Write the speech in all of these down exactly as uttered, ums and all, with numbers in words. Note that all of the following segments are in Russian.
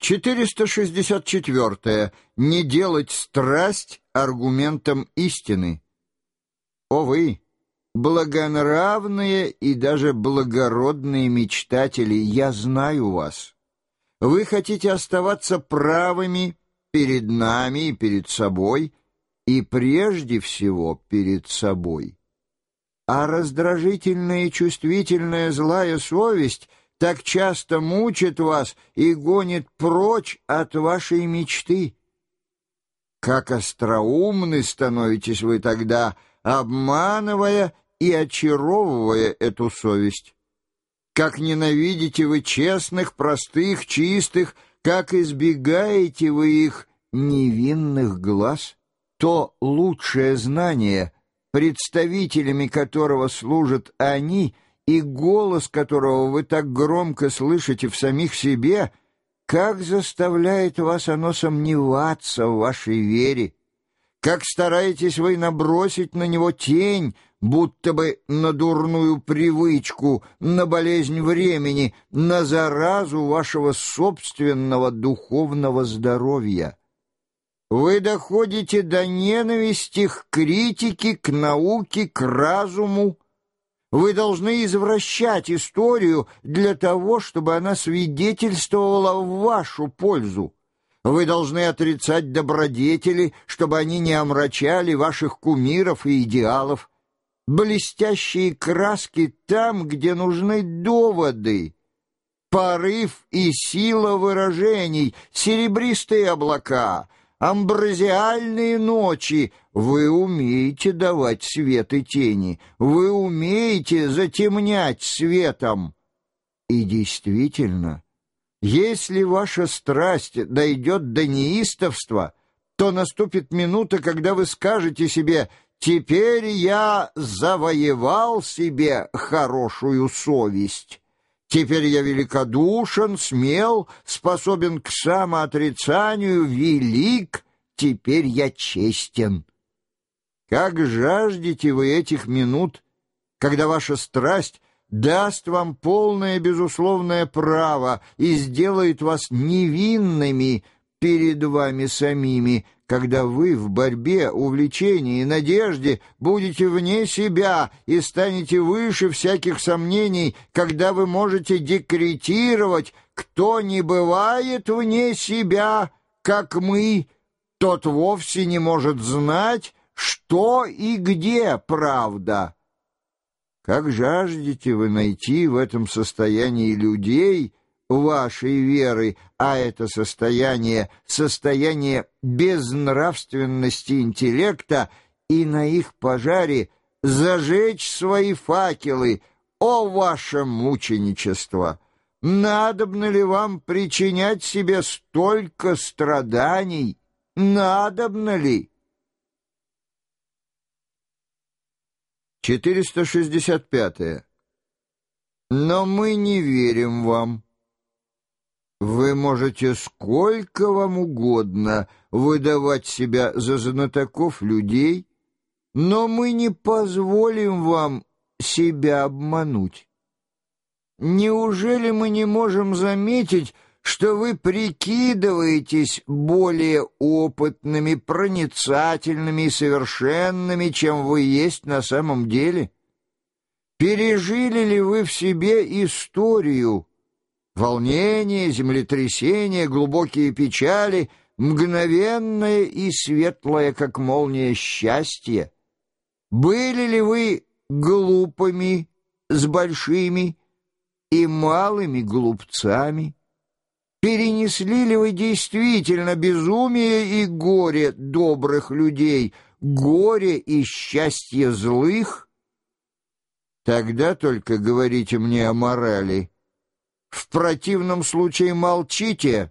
четыреста шестьдесят четыре. Не делать страсть аргументом истины. О вы, благонравные и даже благородные мечтатели, я знаю вас. Вы хотите оставаться правыми перед нами и перед собой, и прежде всего перед собой. А раздражительная и чувствительная злая совесть так часто мучит вас и гонит прочь от вашей мечты. Как остроумны становитесь вы тогда, обманывая и очаровывая эту совесть. Как ненавидите вы честных, простых, чистых, как избегаете вы их невинных глаз. То лучшее знание, представителями которого служат они, и голос которого вы так громко слышите в самих себе, как заставляет вас оно сомневаться в вашей вере, как стараетесь вы набросить на него тень, будто бы на дурную привычку, на болезнь времени, на заразу вашего собственного духовного здоровья. Вы доходите до ненависти к критике, к науке, к разуму. Вы должны извращать историю для того, чтобы она свидетельствовала в вашу пользу. Вы должны отрицать добродетели, чтобы они не омрачали ваших кумиров и идеалов. Блестящие краски там, где нужны доводы. Порыв и сила выражений, серебристые облака, амбразиальные ночи. Вы умеете давать свет и тени, вы умеете затемнять светом. И действительно, если ваша страсть дойдет до неистовства, то наступит минута, когда вы скажете себе: «Теперь я завоевал себе хорошую совесть». Теперь я великодушен, смел, способен к самоотрицанию, велик, теперь я честен. Как жаждете вы этих минут, когда ваша страсть даст вам полное безусловное право и сделает вас невинными перед вами самими, когда вы в борьбе, увлечении и надежде будете вне себя и станете выше всяких сомнений, когда вы можете декретировать: кто не бывает вне себя, как мы, тот вовсе не может знать, что и где правда. Как жаждете вы найти в этом состоянии людей вашей веры, а это состояние — состояние безнравственности интеллекта, и на их пожаре зажечь свои факелы. О, ваше мученичество! Надобно ли вам причинять себе столько страданий? Надобно ли? четыреста шестьдесят пять. Но мы не верим вам. Вы можете сколько вам угодно выдавать себя за знатоков людей, но мы не позволим вам себя обмануть. Неужели мы не можем заметить, что вы прикидываетесь более опытными, проницательными и совершенными, чем вы есть на самом деле? Пережили ли вы в себе историю, волнение, землетрясение, глубокие печали, мгновенное и светлое, как молния, счастье? Были ли вы глупыми с большими и малыми глупцами? Перенесли ли вы действительно безумие и горе добрых людей, горе и счастье злых? Тогда только говорите мне о морали. В противном случае молчите.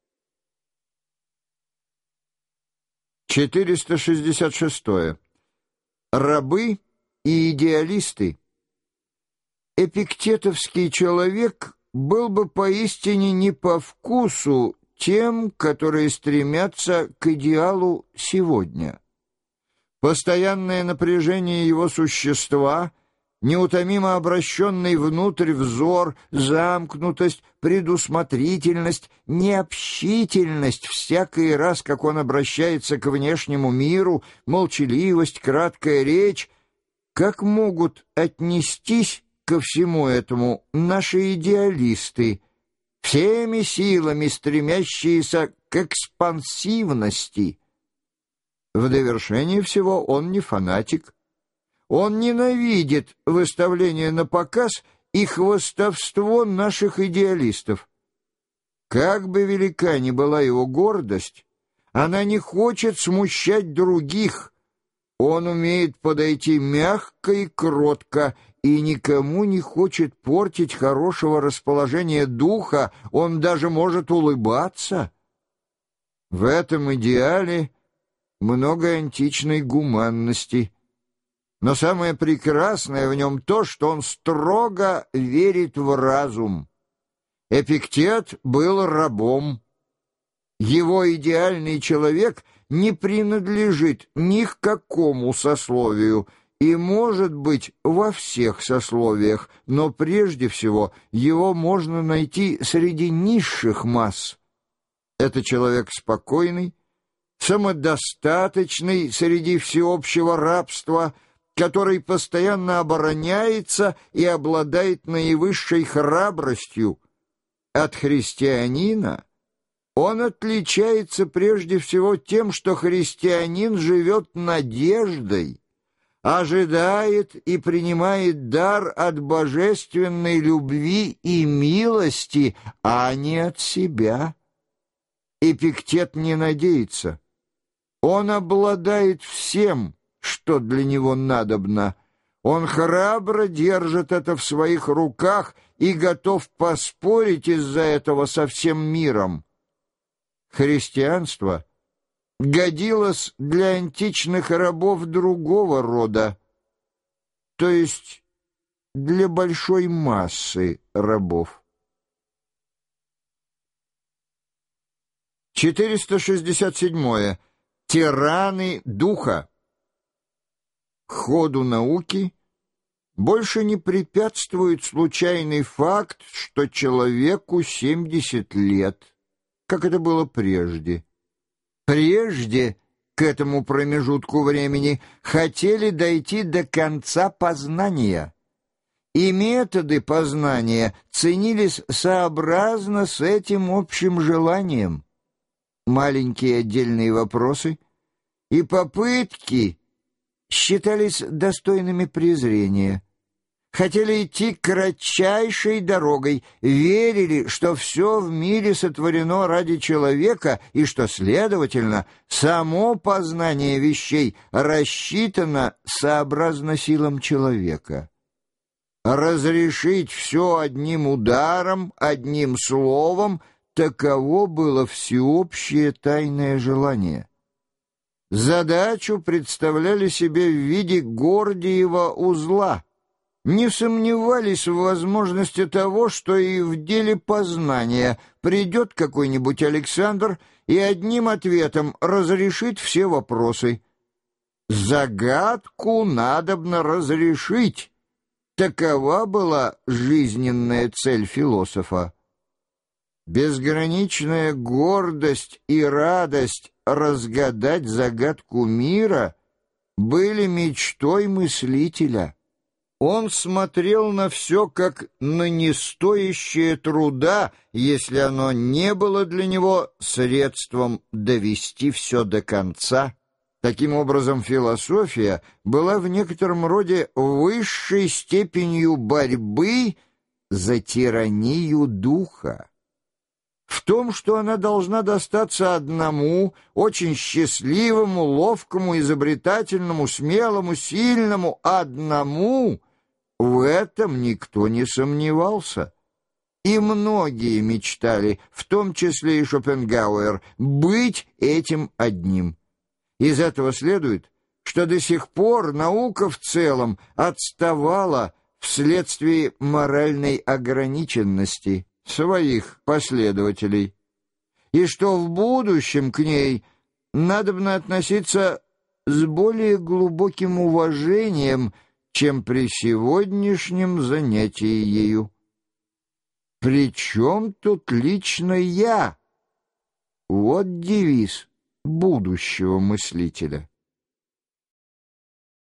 четыреста шестьдесят шесть. Рабы и идеалисты. Эпиктетовский человек был бы поистине не по вкусу тем, которые стремятся к идеалу сегодня. Постоянное напряжение его существа неутомимо обращенный внутрь взор, замкнутость, предусмотрительность, необщительность всякий раз, как он обращается к внешнему миру, молчаливость, краткая речь, как могут отнестись ко всему этому наши идеалисты, всеми силами стремящиеся к экспансивности? В довершение всего он не фанатик. Он ненавидит выставление на показ и хвастовство наших идеалистов. Как бы велика ни была его гордость, она не хочет смущать других. Он умеет подойти мягко и кротко, и никому не хочет портить хорошего расположения духа, он даже может улыбаться. В этом идеале много античной гуманности. Но самое прекрасное в нем то, что он строго верит в разум. Эпиктет был рабом. Его идеальный человек не принадлежит ни к какому сословию и может быть во всех сословиях, но прежде всего его можно найти среди низших масс. Это человек спокойный, самодостаточный среди всеобщего рабства, который постоянно обороняется и обладает наивысшей храбростью. От христианина он отличается прежде всего тем, что христианин живет надеждой, ожидает и принимает дар от божественной любви и милости, а не от себя. Эпиктет не надеется. Он обладает всем, что для него надобно. Он храбро держит это в своих руках и готов поспорить из-за этого со всем миром. Христианство годилось для античных рабов другого рода, то есть для большой массы рабов. четыреста шестьдесят седьмое. Тираны духа. Ходу науки больше не препятствует случайный факт, что человеку семьдесят лет, как это было прежде. Прежде, к этому промежутку времени, хотели дойти до конца познания, и методы познания ценились сообразно с этим общим желанием. Маленькие отдельные вопросы и попытки считались достойными презрения. Хотели идти кратчайшей дорогой, верили, что все в мире сотворено ради человека и что, следовательно, само познание вещей рассчитано сообразно силам человека. Разрешить все одним ударом, одним словом — таково было всеобщее тайное желание. Задачу представляли себе в виде Гордиева узла, не сомневались в возможности того, что и в деле познания придет какой-нибудь Александр и одним ответом разрешит все вопросы. Загадку надобно разрешить. Такова была жизненная цель философа. Безграничная гордость и радость разгадать загадку мира были мечтой мыслителя. Он смотрел на все как на нестоящее труда, если оно не было для него средством довести все до конца. Таким образом, философия была в некотором роде высшей степенью борьбы за тиранию духа. В том, что она должна достаться одному, очень счастливому, ловкому, изобретательному, смелому, сильному, одному, в этом никто не сомневался. И многие мечтали, в том числе и Шопенгауэр, быть этим одним. Из этого следует, что до сих пор наука в целом отставала вследствие моральной ограниченности своих последователей, и что в будущем к ней надобно относиться с более глубоким уважением, чем при сегодняшнем занятии ею. Причем тут лично я? Вот девиз будущего мыслителя.